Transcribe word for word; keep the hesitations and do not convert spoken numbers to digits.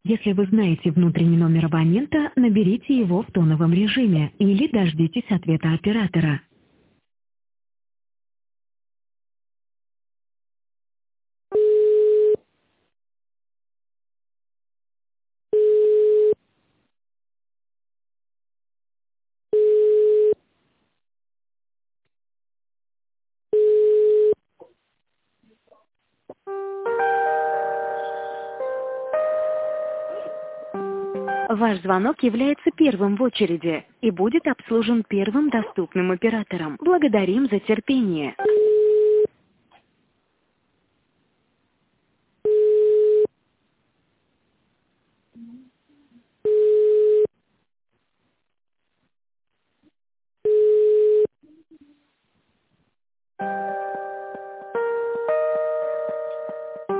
Если вы знаете внутренний номер абонента, наберите его в тоновом режиме или дождитесь ответа оператора. Ваш звонок является первым в очереди и будет обслужен первым доступным оператором. Благодарим за терпение.